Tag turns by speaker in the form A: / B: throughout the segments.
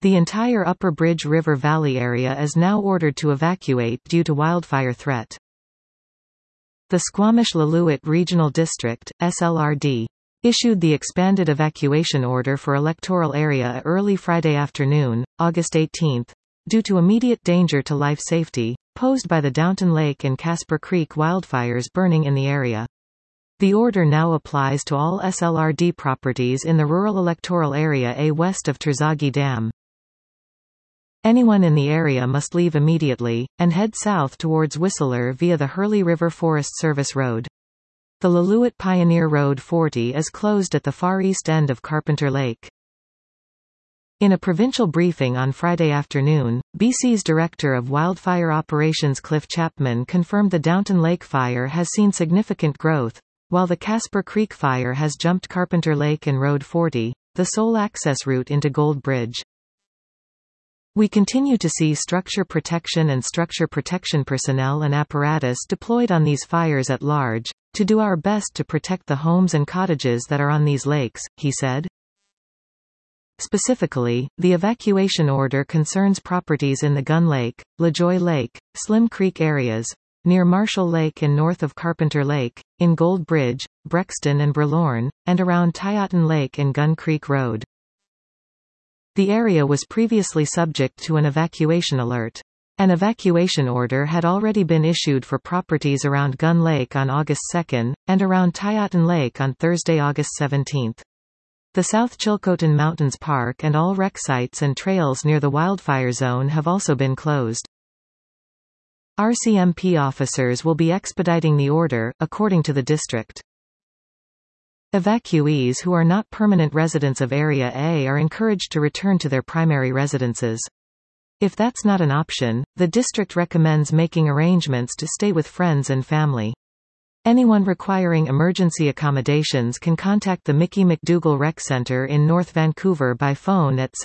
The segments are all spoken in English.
A: The entire Upper Bridge River Valley area is now ordered to evacuate due to wildfire threat. The Squamish-Lillooet Regional District, SLRD, issued the expanded evacuation order for electoral area early Friday afternoon, August 18, due to immediate danger to life safety posed by the Downton Lake and Casper Creek wildfires burning in the area. The order now applies to all SLRD properties in the rural electoral area A west of Terzaghi Dam. Anyone in the area must leave immediately, and head south towards Whistler via the Hurley River Forest Service Road. The Lillooet Pioneer Road 40 is closed at the far east end of Carpenter Lake. In a provincial briefing on Friday afternoon, BC's Director of Wildfire Operations Cliff Chapman confirmed the Downton Lake fire has seen significant growth, while the Casper Creek fire has jumped Carpenter Lake and Road 40, the sole access route into Gold Bridge. We continue to see structure protection and structure protection personnel and apparatus deployed on these fires at large, to do our best to protect the homes and cottages that are on these lakes, he said. Specifically, the evacuation order concerns properties in the Gun Lake, LaJoy Lake, Slim Creek areas, near Marshall Lake and north of Carpenter Lake, in Gold Bridge, Brexton and Brelorne, and around Tyotton Lake and Gun Creek Road. The area was previously subject to an evacuation alert. An evacuation order had already been issued for properties around Gun Lake on August 2, and around Tyotton Lake on Thursday, August 17. The South Chilcotin Mountains Park and all rec sites and trails near the wildfire zone have also been closed. RCMP officers will be expediting the order, according to the district. Evacuees who are not permanent residents of Area A are encouraged to return to their primary residences. If that's not an option, the district recommends making arrangements to stay with friends and family. Anyone requiring emergency accommodations can contact the Mickey McDougall Rec Center in North Vancouver by phone at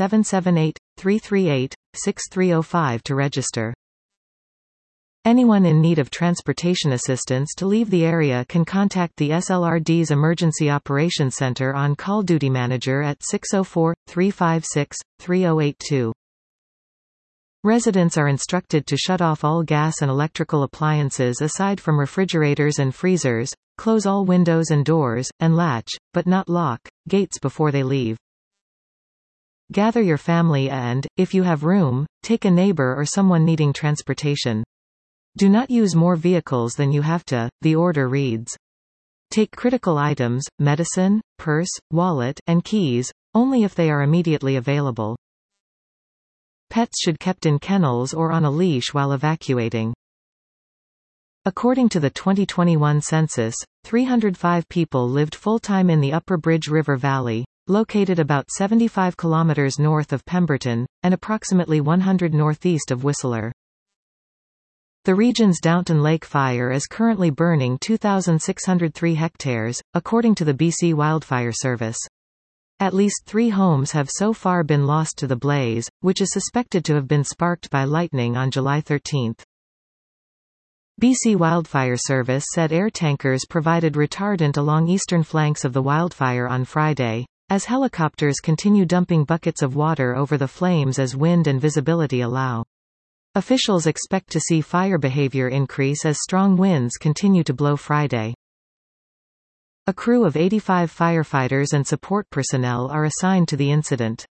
A: 778-338-6305 to register. Anyone in need of transportation assistance to leave the area can contact the SLRD's Emergency Operations Center on-call duty manager at 604-356-3082. Residents are instructed to shut off all gas and electrical appliances aside from refrigerators and freezers, close all windows and doors, and latch, but not lock, gates before they leave. Gather your family and, if you have room, take a neighbor or someone needing transportation. Do not use more vehicles than you have to, the order reads. Take critical items, medicine, purse, wallet, and keys, only if they are immediately available. Pets should kept in kennels or on a leash while evacuating. According to the 2021 census, 305 people lived full-time in the Upper Bridge River Valley, located about 75 kilometers north of Pemberton, and approximately 100 northeast of Whistler. The region's Downton Lake fire is currently burning 2,603 hectares, according to the BC Wildfire Service. At least 3 homes have so far been lost to the blaze, which is suspected to have been sparked by lightning on July 13. BC Wildfire Service said air tankers provided retardant along eastern flanks of the wildfire on Friday, as helicopters continue dumping buckets of water over the flames as wind and visibility allow. Officials expect to see fire behavior increase as strong winds continue to blow Friday. A crew of 85 firefighters and support personnel are assigned to the incident.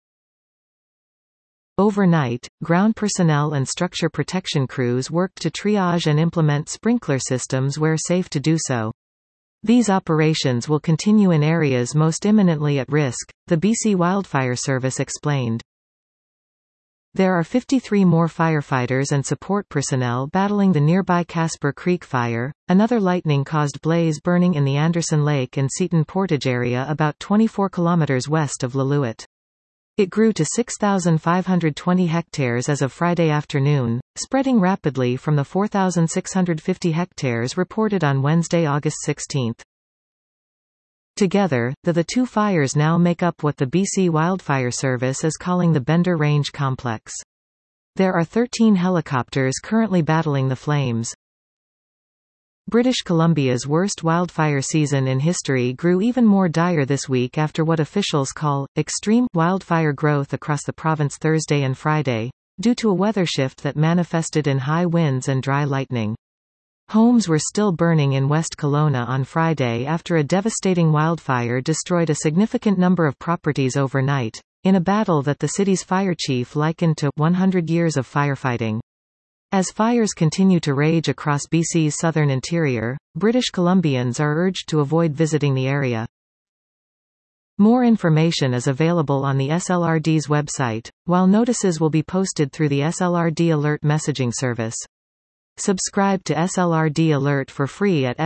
A: Overnight, ground personnel and structure protection crews worked to triage and implement sprinkler systems where safe to do so. These operations will continue in areas most imminently at risk, the BC Wildfire Service explained. There are 53 more firefighters and support personnel battling the nearby Casper Creek fire, another lightning-caused blaze burning in the Anderson Lake and Seton Portage area about 24 kilometers west of Lillooet. It grew to 6,520 hectares as of Friday afternoon, spreading rapidly from the 4,650 hectares reported on Wednesday, August 16. Together, the 2 fires now make up what the BC Wildfire Service is calling the Bender Range Complex. There are 13 helicopters currently battling the flames. British Columbia's worst wildfire season in history grew even more dire this week after what officials call extreme wildfire growth across the province Thursday and Friday, due to a weather shift that manifested in high winds and dry lightning. Homes were still burning in West Kelowna on Friday after a devastating wildfire destroyed a significant number of properties overnight, in a battle that the city's fire chief likened to 100 years of firefighting. As fires continue to rage across BC's southern interior, British Columbians are urged to avoid visiting the area. More information is available on the SLRD's website, while notices will be posted through the SLRD Alert messaging service. Subscribe to SLRD Alert for free at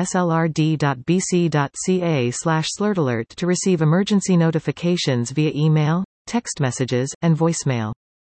A: slrd.bc.ca/slurtalert to receive emergency notifications via email, text messages, and voicemail.